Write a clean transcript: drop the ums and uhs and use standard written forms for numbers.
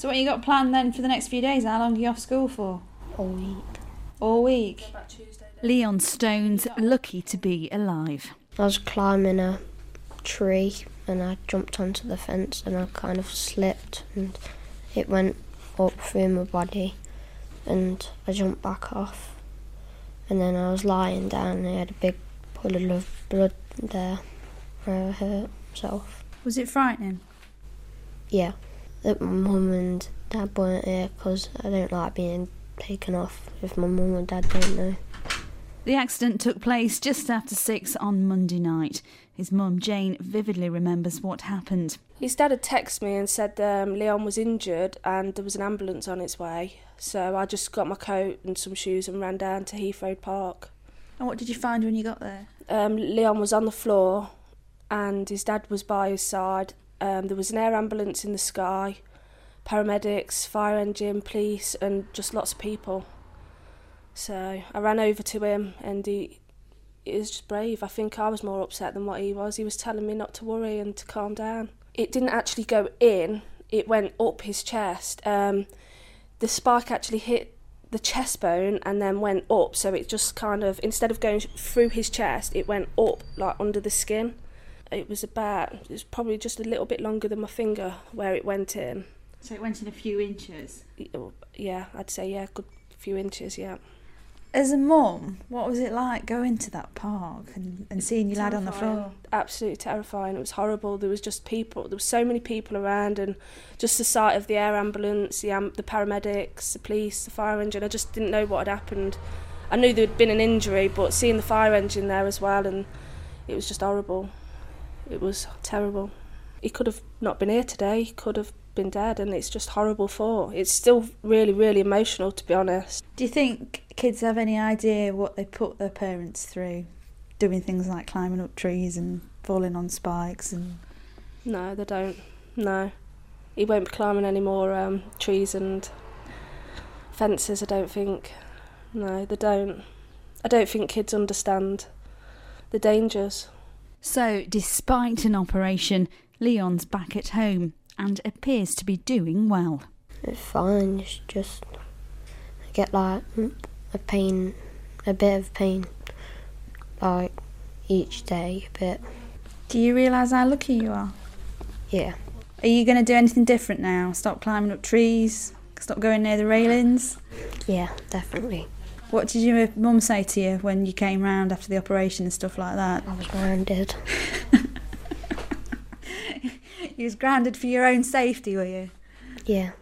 So what you got planned then for the next few days? How long are you off school for? All week. All week? Leon Stone's lucky to be alive. I was climbing a tree and I jumped onto the fence and I kind of slipped and it went up through my body and I jumped back off and then I was lying down and I had a big puddle of blood there where I hurt myself. Was it frightening? Yeah, that my mum and dad weren't here because I don't like being taken off if my mum and dad don't know. The accident took place just after 6 on Monday night. His mum, Jane, vividly remembers what happened. His dad had texted me and said Leon was injured and there was an ambulance on its way. So I just got my coat and some shoes and ran down to Heath Road Park. And what did you find when you got there? Leon was on the floor and his dad was by his side. There was an air ambulance in the sky, paramedics, fire engine, police and just lots of people. So I ran over to him and he was just brave. I think I was more upset than what he was. He was telling me not to worry and to calm down. It didn't actually go in, it went up his chest. The spike actually hit the chest bone and then went up, so it just kind of, instead of going through his chest, it went up like under the skin. It was probably just a little bit longer than my finger where it went in. So it went in a few inches? Yeah, I'd say, yeah, a good few inches, yeah. As a mum, what was it like going to that park and seeing your lad on the floor? Absolutely terrifying. It was horrible. There was just people. There were so many people around, and just the sight of the air ambulance, the paramedics, the police, the fire engine. I just didn't know what had happened. I knew there had been an injury, but seeing the fire engine there as well, and it was just horrible. It was terrible. He could have not been here today. He could have been dead, and it's just horrible thought. It's still really, really emotional, to be honest. Do you think kids have any idea what they put their parents through, doing things like climbing up trees and falling on spikes? And no, they don't. No, he won't be climbing any more trees and fences, I don't think. No, they don't. I don't think kids understand the dangers. So, despite an operation, Leon's back at home and appears to be doing well. It's fine, it's just I get like a bit of pain, like each day, a bit. Do you realise how lucky you are? Yeah. Are you going to do anything different now? Stop climbing up trees? Stop going near the railings? Yeah, definitely. What did your mum say to you when you came round after the operation and stuff like that? I was grounded. You was grounded for your own safety, were you? Yeah.